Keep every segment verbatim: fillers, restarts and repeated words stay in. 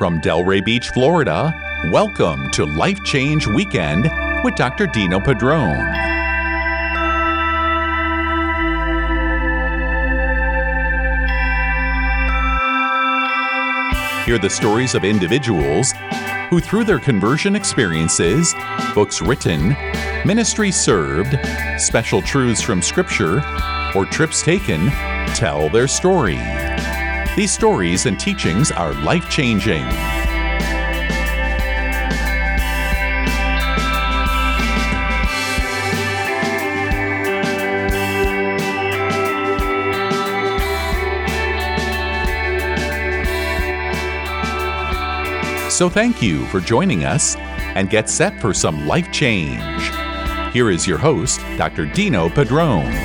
From Delray Beach, Florida, welcome to Life Change Weekend with Doctor Dino Padrone. Hear the stories of individuals who, through their conversion experiences, books written, ministry served, special truths from Scripture, or trips taken, tell their story. These stories and teachings are life-changing. So thank you for joining us and get set for some life change. Here is your host, Doctor Dino Padrone.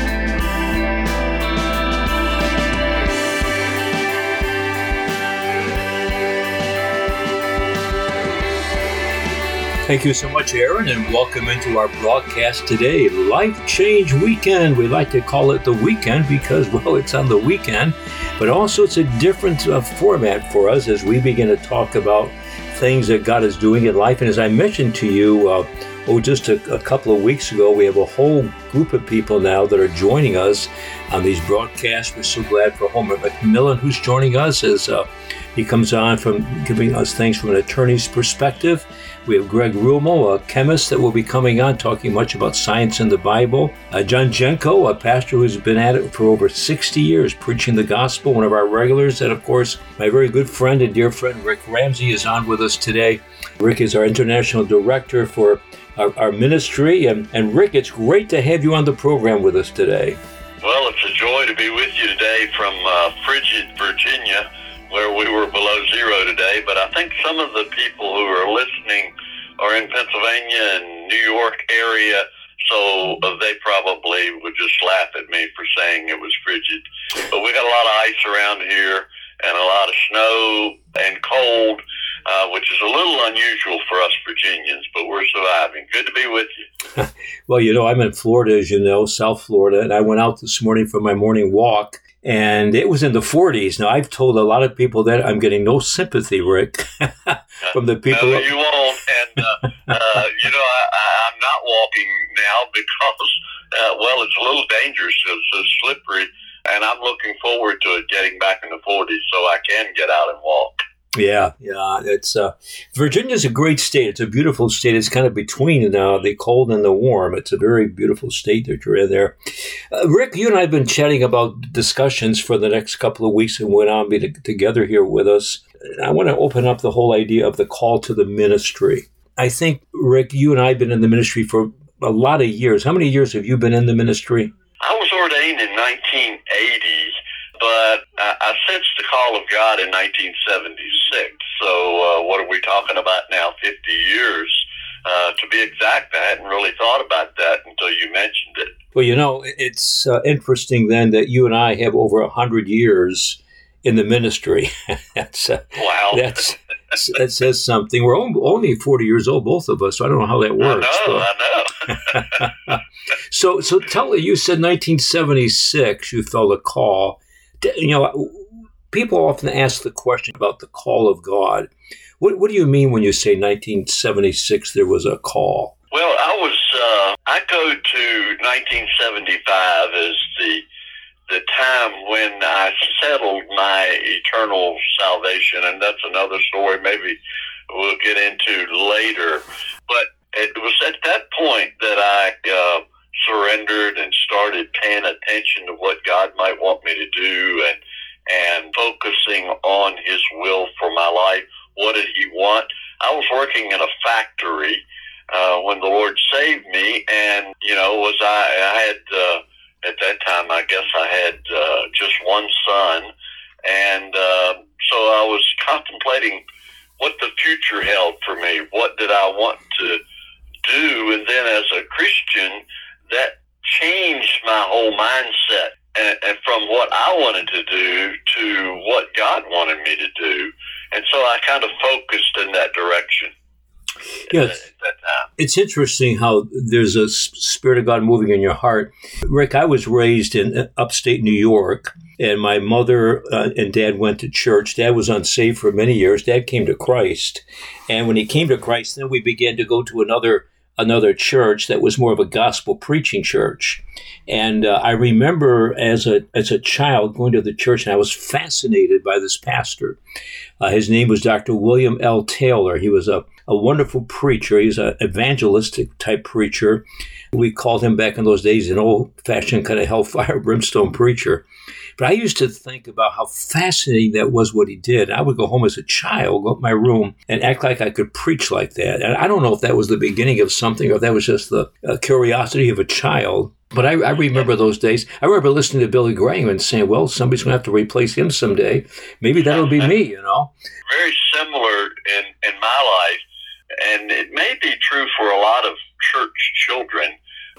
Thank you so much, Aaron, and welcome into our broadcast today, Life Change Weekend. We like to call it the weekend because, well, it's on the weekend, but also it's a different uh, format for us as we begin to talk about things that God is doing in life. And as I mentioned to you, uh, oh, just a, a couple of weeks ago, we have a whole group of people now that are joining us on these broadcasts. We're so glad for Homer McMillan, who's joining us as uh, he comes on from giving us things from an attorney's perspective. We have Greg Rumo, a chemist that will be coming on, talking much about science and the Bible. Uh, John Jenko, a pastor who's been at it for over sixty years, preaching the gospel, one of our regulars. And of course, my very good friend and dear friend, Rick Ramsey, is on with us today. Rick is our international director for our, our ministry. And, and Rick, it's great to have you on the program with us today. Well, it's a joy to be with you today from uh, frigid Virginia, where we were below zero today, but I think some of the people who are listening are in Pennsylvania and New York area, so they probably would just laugh at me for saying it was frigid. But we got a lot of ice around here and a lot of snow and cold, uh, which is a little unusual for us Virginians, but we're surviving. Good to be with you. Well, you know, I'm in Florida, as you know, South Florida, and I went out this morning for my morning walk, and it was in the forties. Now, I've told a lot of people that I'm getting no sympathy, Rick, from the people. No, you won't. And, uh, uh, you know, I, I'm not walking now because, uh, well, it's a little dangerous. It's so slippery. And I'm looking forward to it getting back in the forties so I can get out and walk. Yeah, yeah. It's uh, Virginia's a great state. It's a beautiful state. It's kind of between uh, the cold and the warm. It's a very beautiful state that you're in there. Uh, Rick, you and I have been chatting about discussions for the next couple of weeks and went on be to, together here with us. I want to open up the whole idea of the call to the ministry. I think, Rick, you and I have been in the ministry for a lot of years. How many years have you been in the ministry? I was ordained in nineteen eighty, but I, I sensed the call of God in nineteen seventy-six. So uh, what are we talking about now, fifty years? Uh, to be exact, I hadn't really thought about that until you mentioned it. Well, you know, it's uh, interesting then that you and I have over one hundred years in the ministry. that's uh, Wow. That's, that says something. We're only forty years old, both of us, so I don't know how that works. I know, but. I know. so, so tell me, you said nineteen seventy-six, you felt a call. You know, people often ask the question about the call of God. What, what do you mean when you say nineteen seventy-six there was a call? Well, I was, uh, I go to nineteen seventy-five as the the time when I settled my eternal salvation, and that's another story maybe we'll get into later. But it was at that point that I uh, surrendered and started paying attention to what God might want me to do and and focusing on His will for my life. What did He want? I was working in a factory uh, when the Lord saved me, and, you know, was I, I had, uh, at that time, I guess I had uh, just one son, and uh, so I was contemplating what the future held for me. What did I want to do? And then as a Christian, that changed my whole mindset. And, and from what I wanted to do to what God wanted me to do. And so I kind of focused in that direction. Yes. At that time. It's interesting how there's a Spirit of God moving in your heart. Rick, I was raised in upstate New York, And my mother uh, and dad went to church. Dad was unsaved for many years. Dad came to Christ. And when he came to Christ, then we began to go to another another church that was more of a gospel preaching church. And uh, I remember as a as a child going to the church, and I was fascinated by this pastor. Uh, his name was Doctor William L. Taylor. He was a, a wonderful preacher. He was an evangelistic type preacher. We called him back in those days an old-fashioned kind of hellfire brimstone preacher. But I used to think about how fascinating that was what he did. I would go home as a child, go up my room, and act like I could preach like that. And I don't know if that was the beginning of something or if that was just the uh, curiosity of a child. But I, I remember those days. I remember listening to Billy Graham and saying, well, somebody's going to have to replace him someday. Maybe that'll be me, you know? Very similar in, in my life. And it may be true for a lot of church children.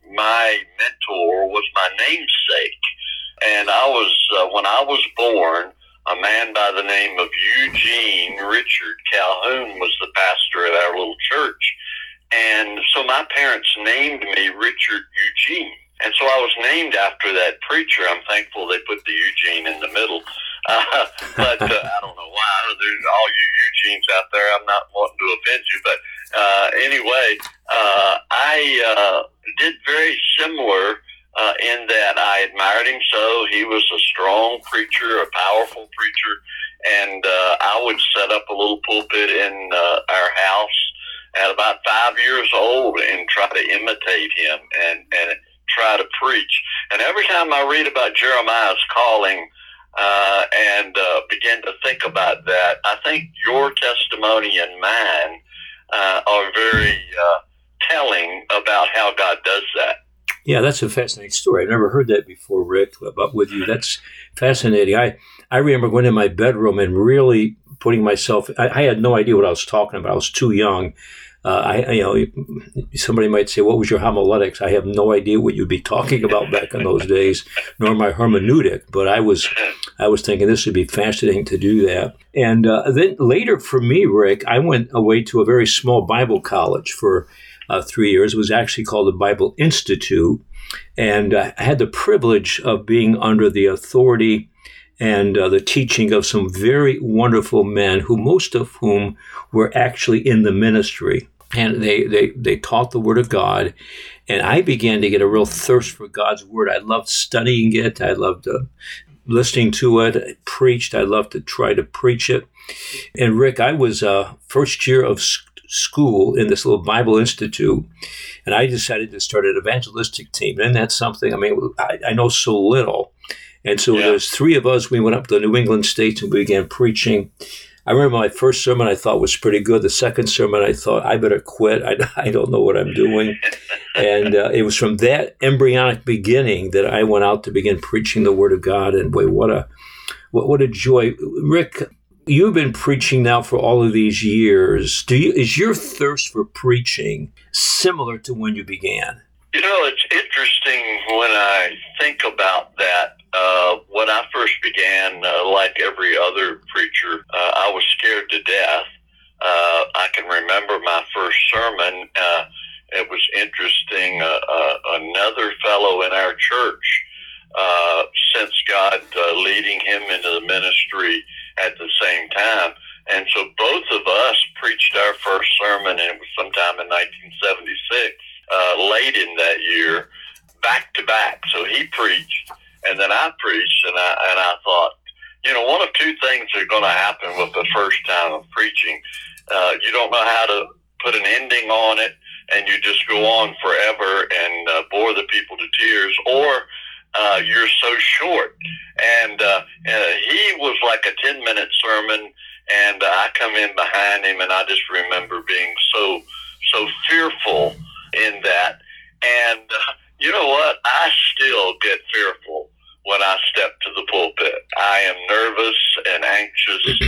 My mentor was my namesake. And I was, uh, when I was born, a man by the name of Eugene Richard Calhoun was the pastor at our little church. And so my parents named me Richard Eugene. And so I was named after that preacher. I'm thankful they put the Eugene in the middle. Uh, but uh, I don't know why. There's all you Eugenes out there. I'm not wanting to offend you. But uh, anyway, uh, I uh, did very similar uh, in that I admired him so. He was a strong preacher, a powerful preacher. And uh, I would set up a little pulpit in uh, our house at about five years old and try to imitate him and, and try to preach. And every time I read about Jeremiah's calling uh, and uh, begin to think about that, I think your testimony and mine uh, are very uh, telling about how God does that. Yeah, that's a fascinating story. I've never heard that before, Rick, about with you. That's fascinating. I, I remember going in my bedroom and really putting myself, I, I had no idea what I was talking about. I was too young. Uh, I, you know, somebody might say, what was your homiletics? I have no idea what you'd be talking about back in those days, nor my hermeneutic. But I was, I was thinking this would be fascinating to do that. And uh, then later for me, Rick, I went away to a very small Bible college for uh, three years. It was actually called the Bible Institute. And uh, I had the privilege of being under the authority and uh, the teaching of some very wonderful men, who most of whom were actually in the ministry. And they, they, they taught the Word of God. And I began to get a real thirst for God's Word. I loved studying it. I loved uh, listening to it. I preached. I loved to try to preach it. And Rick, I was uh, first year of s- school in this little Bible Institute. And I decided to start an evangelistic team. And that's something, I mean, I, I know so little. And so yeah. There's three of us. We went up to the New England states and we began preaching. I remember my first sermon I thought was pretty good. The second sermon I thought, I better quit. I, I don't know what I'm doing. And uh, it was from that embryonic beginning that I went out to begin preaching the Word of God. And boy, what a what, what a joy. Rick, you've been preaching now for all of these years. Do you is your thirst for preaching similar to when you began? You know, it's interesting when I think about that. Uh, when I first began, uh, like every other preacher, uh, I was scared to death. Uh, I can remember my first sermon. Uh, it was interesting. Uh, uh, another fellow in our church, uh, since God uh, leading him into the ministry at the same time. And so both of us preached our first sermon, and it was sometime in nineteen seventy-six, uh, late in that year, back to back. So he preached, and then I preached, and I and I thought, you know, one of two things are going to happen with the first time of preaching. Uh, you don't know how to put an ending on it, and you just go on forever and uh, bore the people to tears, or uh, you're so short. And uh, uh, he was like a ten-minute sermon, and uh, I come in behind him, and I just remember being so, so fearful in that. And uh, you know what? I still get fearful when I step to the pulpit. I am nervous and anxious,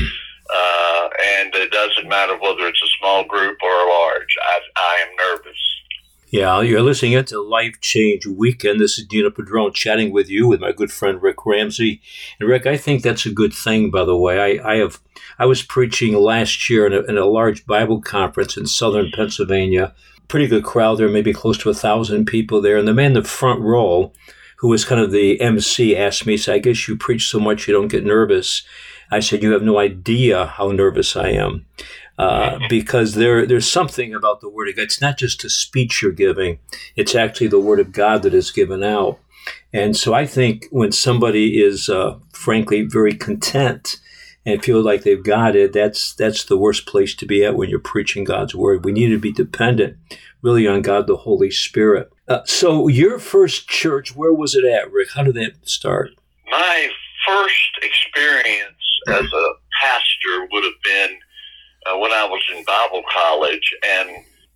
uh, and it doesn't matter whether it's a small group or a large. I, I am nervous. Yeah, you're listening into Life Change Weekend. This is Dino Padron chatting with you with my good friend Rick Ramsey. And Rick, I think that's a good thing, by the way. I, I have I was preaching last year in a, in a large Bible conference in southern Pennsylvania. Pretty good crowd there, maybe close to a thousand people there. And the man in the front row, who was kind of the M C, asked me, so I guess you preach so much you don't get nervous. I said, you have no idea how nervous I am. Uh, because there, there's something about the Word of God. It's not just a speech you're giving. It's actually the Word of God that is given out. And so I think when somebody is, uh, frankly, very content and feel like they've got it, that's that's the worst place to be at when you're preaching God's Word. We need to be dependent really on God, the Holy Spirit. Uh, so your first church, where was it at, Rick? How did that start? My first experience as a pastor would have been uh, when I was in Bible college. And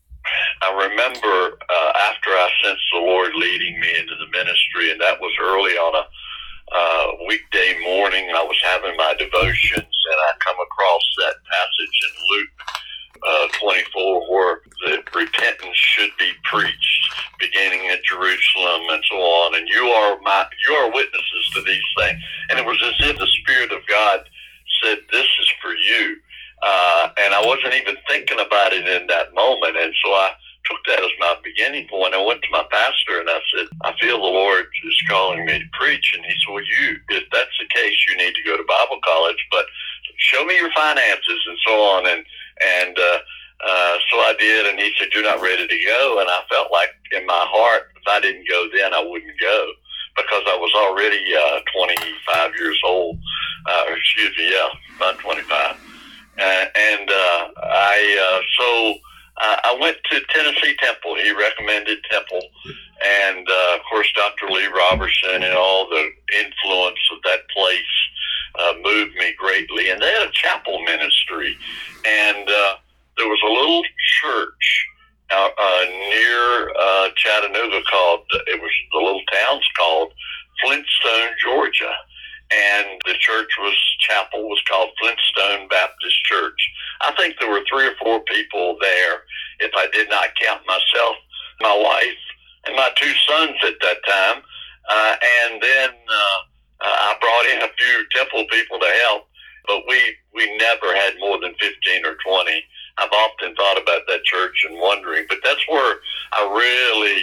I remember uh, after I sensed the Lord leading me into the ministry, and that was early on a uh, weekday morning, I was having my devotions, and I come across that passage in Luke uh, twenty-four where the repentance should be preached, beginning at Jerusalem and so on. And you are my, you are witnesses to these things. And it was as if the Spirit of God said, "This is for you." Uh, and I wasn't even thinking about it in that moment. And so I took that as my beginning point. I went to my pastor and I said, "I feel the Lord is calling me to preach." And he said, "Well, you, if that's the case, you need to go to Bible college, but show me your finances," and so on. And, and, uh, uh, so I did. And he said, "You're not ready to go." And I felt like in my heart, if I didn't go then, I wouldn't go, because I was already, uh, twenty-five years old. Uh, excuse me. Yeah, about twenty-five. Uh, and, uh, I, uh, so, Uh, I went to Tennessee Temple. He recommended Temple. And, uh, of course, Doctor Lee Roberson and all the influence of that place uh, moved me greatly. And they had a chapel ministry. And uh, there was a little church out, uh, near uh, Chattanooga called, it was, the little town's called Flintstone, Georgia. And the church was, chapel was called Flintstone Baptist Church. I think there were three or four people there, if I did not count myself, my wife, and my two sons at that time. Uh, and then uh, I brought in a few temple people to help, but we, we never had more than fifteen or twenty. I've often thought about that church and wondering, but that's where I really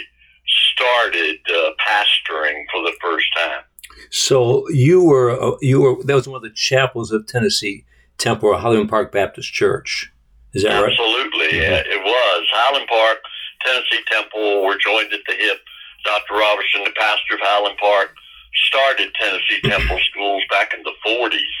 started uh, pastoring for the first time. So you were, uh, you were, that was one of the chapels of Tennessee Temple, or Highland Park Baptist Church. Is that right? Absolutely. Mm-hmm. Yeah, it was. Highland Park, Tennessee Temple were joined at the hip. Doctor Robertson, the pastor of Highland Park, started Tennessee Temple schools back in the forties.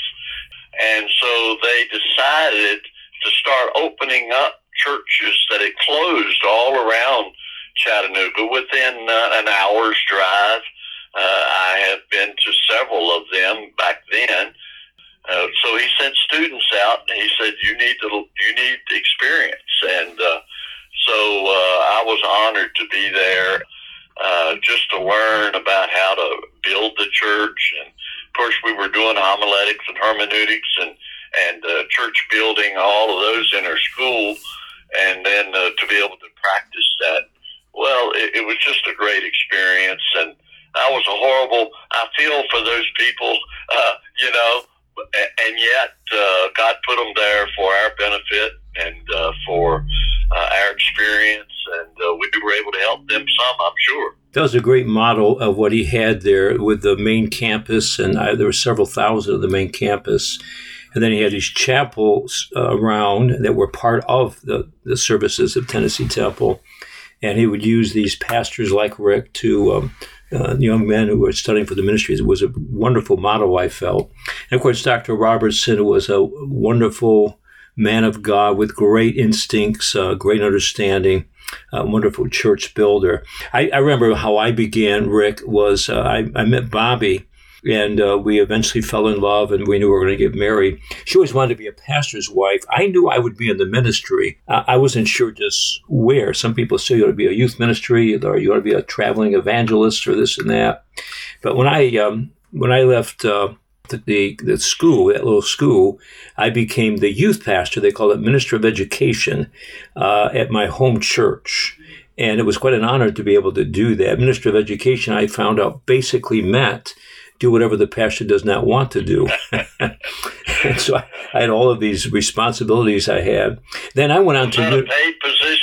And so they decided to start opening up churches that had closed all around Chattanooga within uh, an hour's drive. Uh, I have been to several of them back then. Uh, so he sent students out, and he said, "You need to, you need experience." And uh, so uh, I was honored to be there, uh, just to learn about how to build the church. And of course, we were doing homiletics and hermeneutics and and uh, church building, all of those in our school, and then uh, to be able to practice that. Well, it, it was just a great experience, and I was a horrible. I feel for those people, uh, you know. And yet, uh, God put them there for our benefit and uh, for uh, our experience, and uh, we were able to help them some, I'm sure. That was a great model of what he had there with the main campus, and I, there were several thousand of the main campus. And then he had these chapels uh, around that were part of the, the services of Tennessee Temple. And he would use these pastors like Rick to um, uh, young men who were studying for the ministries. It was a wonderful model, I felt. And, of course, Doctor Roberson was a wonderful man of God with great instincts, uh, great understanding, a wonderful church builder. I, I remember how I began, Rick, was uh, I, I met Bobby, and uh, we eventually fell in love, and we knew we were going to get married. She always wanted to be a pastor's wife. I knew I would be in the ministry. I, I wasn't sure just where. Some people say you ought to be a youth ministry, or you ought to be a traveling evangelist, or this and that. But when I um, when I left uh, the, the the school, that little school, I became the youth pastor. They call it Minister of Education uh, at my home church. And it was quite an honor to be able to do that. Minister of Education, I found out, basically meant do whatever the pastor does not want to do. And so I, I had all of these responsibilities I had. Then I went on was to... that a paid position?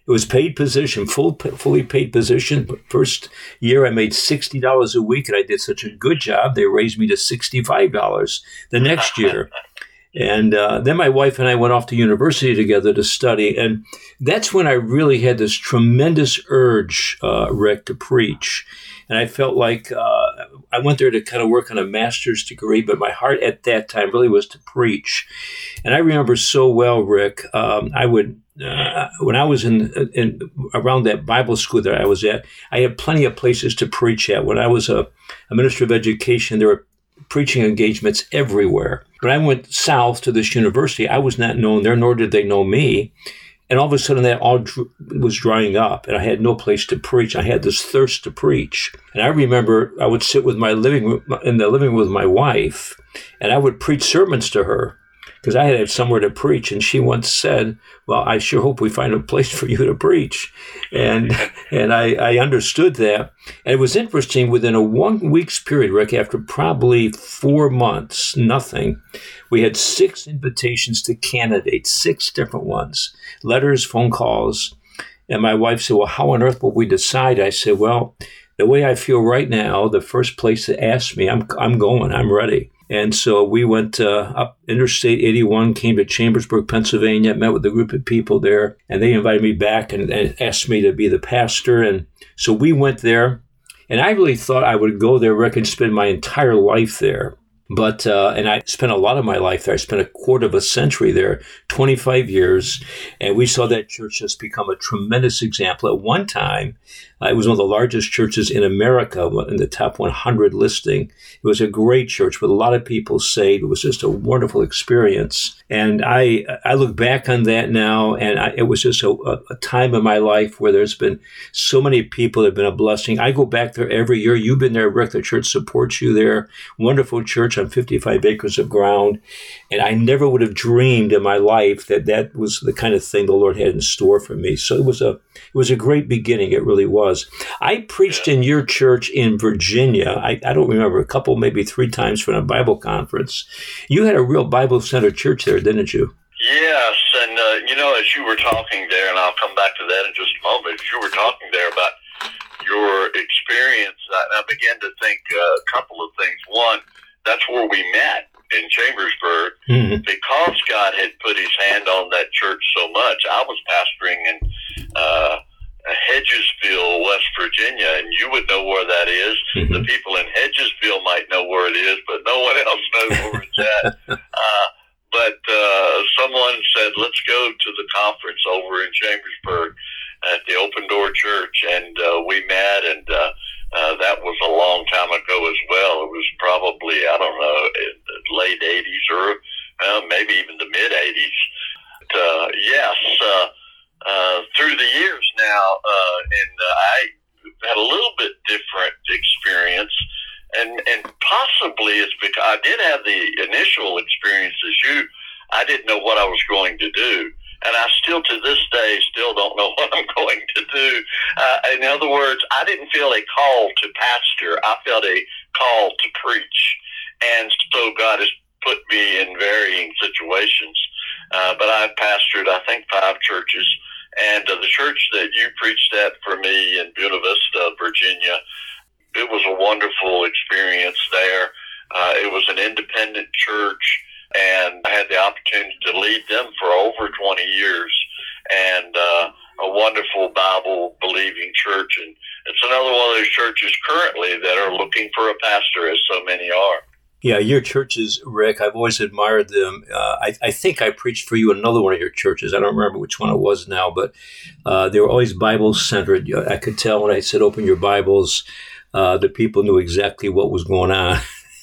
It was paid position, full, fully paid position. But first year, I made sixty dollars a week, and I did such a good job, they raised me to sixty-five dollars the next year. And uh, then my wife and I went off to university together to study. And that's when I really had this tremendous urge, uh, Rick, to preach. And I felt like uh, I went there to kind of work on a master's degree, but my heart at that time really was to preach. And I remember so well, Rick, um, I would, uh, when I was in, in around that Bible school that I was at, I had plenty of places to preach at. When I was a, a minister of education, there were preaching engagements everywhere. When I went south to this university, I was not known there, nor did they know me. And all of a sudden, that all dr- was drying up, and I had no place to preach. I had this thirst to preach. And I remember I would sit with my living room, in the living room with my wife, and I would preach sermons to her because I had somewhere to preach. And she once said, well, I sure hope we find a place for you to preach. And and I, I understood that. And it was interesting, within a one week's period, Rick, after probably four months, nothing, we had six invitations to candidates, six different ones, letters, phone calls. And my wife said, well, how on earth will we decide? I said, well, the way I feel right now, the first place that asked me, I'm I'm going, I'm ready. And so we went uh, up Interstate eighty-one, came to Chambersburg, Pennsylvania, met with a group of people there, and they invited me back and, and asked me to be the pastor. And so we went there, and I really thought I would go there, Rick, and spend my entire life there. But, uh, and I spent a lot of my life there. I spent a quarter of a century there, twenty-five years. And we saw that church just become a tremendous example. At one time, uh, it was one of the largest churches in America, in the top one hundred listing. It was a great church with a lot of people saved. It was just a wonderful experience. And I I look back on that now, and I, it was just a, a time in my life where there's been so many people that have been a blessing. I go back there every year. You've been there, Rick. The church supports you there. Wonderful church on fifty-five acres of ground. And I never would have dreamed in my life that that was the kind of thing the Lord had in store for me. So it was a it was a great beginning. It really was. I preached in your church in Virginia. I, I don't remember, a couple, maybe three times for a Bible conference. You had a real Bible-centered church there, didn't you? Yes, and uh, you know, as you were talking there, and I'll come back to that in just a moment, as you were talking there about your experience, I, I began to think uh, a couple of things. One, that's where we met, in Chambersburg, mm-hmm. because God had put his hand on that church so much. I was pastoring in uh, Hedgesville, West Virginia, and you would know where that is. Mm-hmm. The people in Hedgesville might know where it is, but no one else knows where it's at. uh, but uh, someone said, let's go to the conference over in Chambersburg at the Open Door Church, and uh, we met, and uh, uh, that was a long time ago as well. It was probably, I don't know, in the late eighties or uh, maybe even the mid-eighties. But, uh, yes, uh, uh, through the years now, uh, and uh, I had a little bit different experience, and, and possibly it's because I did have the initial experience as you. I didn't know what I was going to do. And I still, to this day, still don't know what I'm going to do. Uh, in other words, I didn't feel a call to pastor. I felt a call to preach. And so God has put me in varying situations. Uh, but I've pastored, I think, five churches. And uh, the church that you preached at for me in Buena Vista, Virginia, it was a wonderful experience there. Uh, it was an independent church. And I had the opportunity to lead them for over twenty years, and uh, a wonderful Bible-believing church. And it's another one of those churches currently that are looking for a pastor, as so many are. Yeah, your churches, Rick, I've always admired them. Uh, I, I think I preached for you another one of your churches. I don't remember which one it was now, but uh, they were always Bible-centered. I could tell when I said, open your Bibles, uh, the people knew exactly what was going on.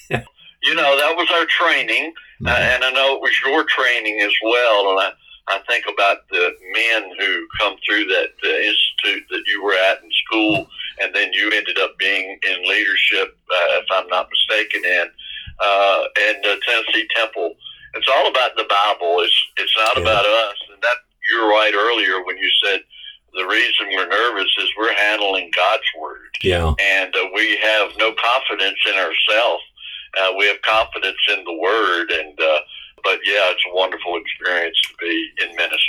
You know, that was our training, uh, and I know it was your training as well. And I, I think about the men who come through that uh, institute that you were at in school, and then you ended up being in leadership, uh, if I'm not mistaken, in uh, and uh, Tennessee Temple. It's all about the Bible. It's it's not yeah. about us. And that you're right earlier when you said the reason we're nervous is we're handling God's word, yeah, and uh, we have no confidence in ourselves. Uh, we have confidence in the Word, and uh, but yeah, it's a wonderful experience to be in ministry.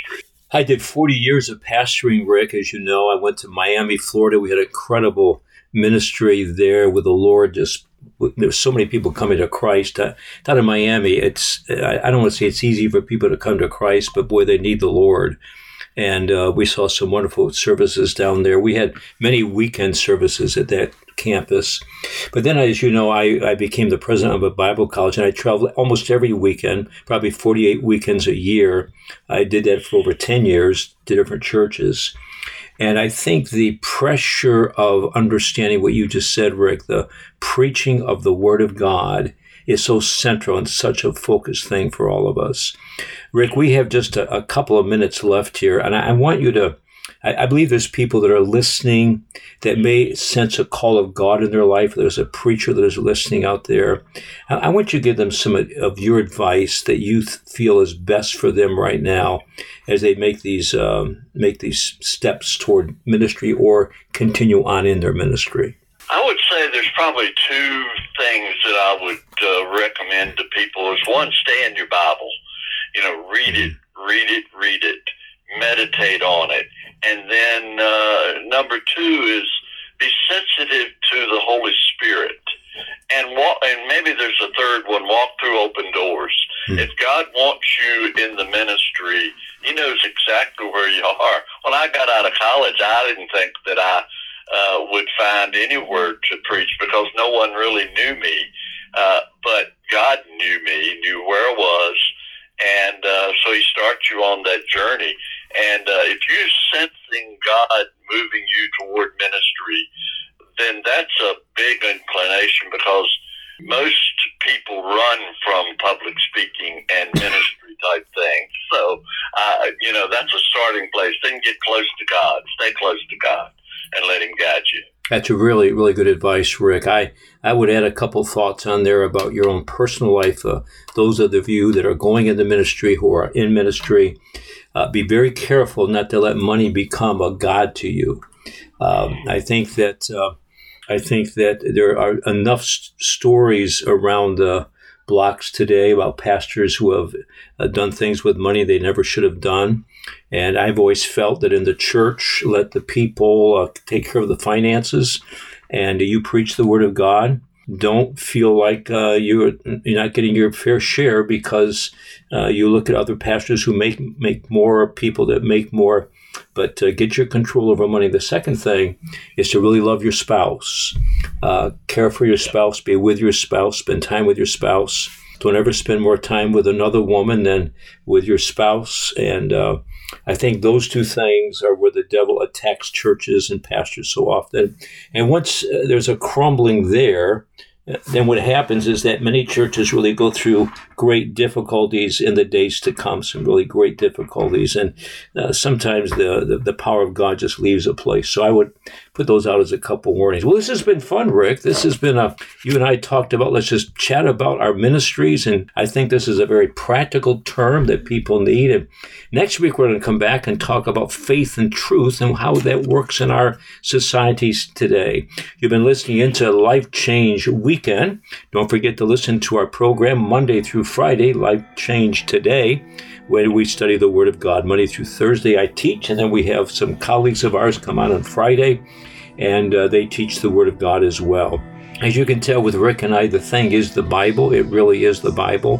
I did forty years of pastoring, Rick. As you know, I went to Miami, Florida. We had an incredible ministry there with the Lord. Just there's so many people coming to Christ. Uh, down in Miami, it's I, I don't want to say it's easy for people to come to Christ, but boy, they need the Lord. And uh, we saw some wonderful services down there. We had many weekend services at that campus. But then, as you know, I, I became the president of a Bible college, and I traveled almost every weekend, probably forty-eight weekends a year. I did that for over ten years to different churches. And I think the pressure of understanding what you just said, Rick, the preaching of the Word of God is so central and such a focused thing for all of us. Rick, we have just a, a couple of minutes left here, and I, I want you to, I, I believe there's people that are listening that may sense a call of God in their life. There's a preacher that is listening out there. I, I want you to give them some of your advice that you th- feel is best for them right now as they make these um, make these steps toward ministry or continue on in their ministry. I would say there's probably two things that I would uh, recommend to people. Is one, stay in your Bible. You know, read it, read it, read it, meditate on it. And then uh, number two is be sensitive to the Holy Spirit. And walk, and maybe there's a third one, walk through open doors. Hmm. If God wants you in the ministry, He knows exactly where you are. When I got out of college, I didn't think that I uh, would find anywhere to preach because no one really knew me. Uh, but God knew me, knew where I was, and uh, so He starts you on that journey. And uh, if you're sensing God moving you toward ministry, then that's a big inclination because most people run from public speaking and ministry type things. So, uh, you know, that's a starting place. Then get close to God. Stay close to God and let Him guide you. That's a really, really good advice, Rick. I, I would add a couple thoughts on there about your own personal life. Uh, those of you that are going into ministry, who are in ministry, uh, be very careful not to let money become a god to you. Um, I think that uh, I think that there are enough st- stories around the blocks today about pastors who have uh, done things with money they never should have done. And I've always felt that in the church, let the people uh, take care of the finances, and you preach the Word of God. Don't feel like uh, you're, you're not getting your fair share because uh, you look at other pastors who make make more, people that make more, but uh, get your control over money. The second thing is to really love your spouse. Uh, care for your spouse, be with your spouse, spend time with your spouse. Don't ever spend more time with another woman than with your spouse. And uh, I think those two things are where the devil attacks churches and pastors so often. And once uh, there's a crumbling there, then what happens is that many churches really go through great difficulties in the days to come, some really great difficulties. And uh, sometimes the, the, the power of God just leaves a place. So I would put those out as a couple warnings. Well, this has been fun, Rick. This has been a, you and I talked about, let's just chat about our ministries. And I think this is a very practical term that people need. And next week, we're going to come back and talk about faith and truth and how that works in our societies today. You've been listening into Life Change Weekend. Don't forget to listen to our program Monday through Friday, Life Change Today, where we study the Word of God. Monday through Thursday, I teach, and then we have some colleagues of ours come on on Friday, and uh, they teach the Word of God as well. As you can tell with Rick and I, the thing is the Bible. It really is the Bible.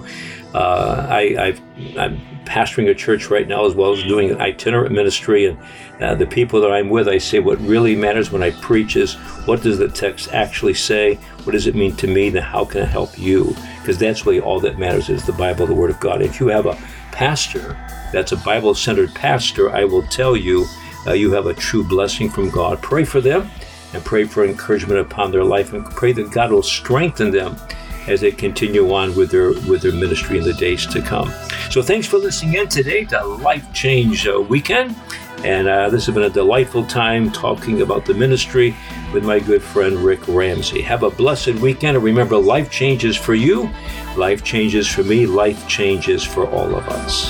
Uh, I, I've, I'm pastoring a church right now as well as doing an itinerant ministry, and uh, the people that I'm with, I say what really matters when I preach is what does the text actually say? What does it mean to me? Then how can I help you? Because that's really all that matters is the Bible, the Word of God. If you have a pastor that's a Bible-centered pastor, I will tell you, uh, you have a true blessing from God. Pray for them and pray for encouragement upon their life, and pray that God will strengthen them as they continue on with their with their ministry in the days to come. So thanks for listening in today to Life Change uh, Weekend. And uh, this has been a delightful time talking about the ministry with my good friend Rick Ramsey. Have a blessed weekend. And remember, life changes for you, life changes for me, life changes for all of us.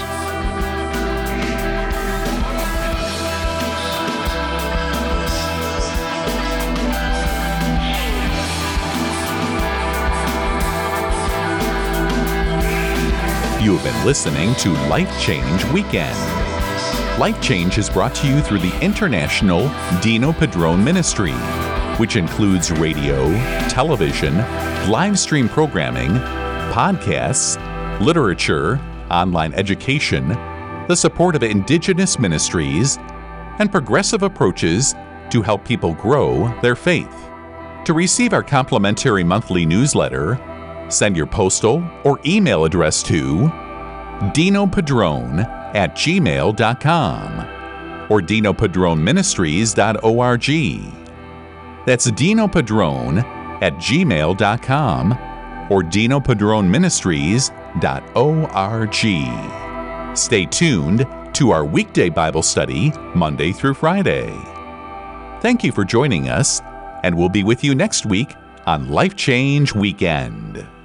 You have been listening to Life Change Weekend. Life Change is brought to you through the international Dino Padrone Ministry, which includes radio, television, live stream programming, podcasts, literature, online education, the support of indigenous ministries, and progressive approaches to help people grow their faith. To receive our complimentary monthly newsletter, send your postal or email address to dinopadrone at gmail dot com or dino padrone ministries dot org. That's dinopadrone at gmail dot com or dino padrone ministries dot org. Stay tuned to our weekday Bible study Monday through Friday. Thank you for joining us, and we'll be with you next week on Life Change Weekend.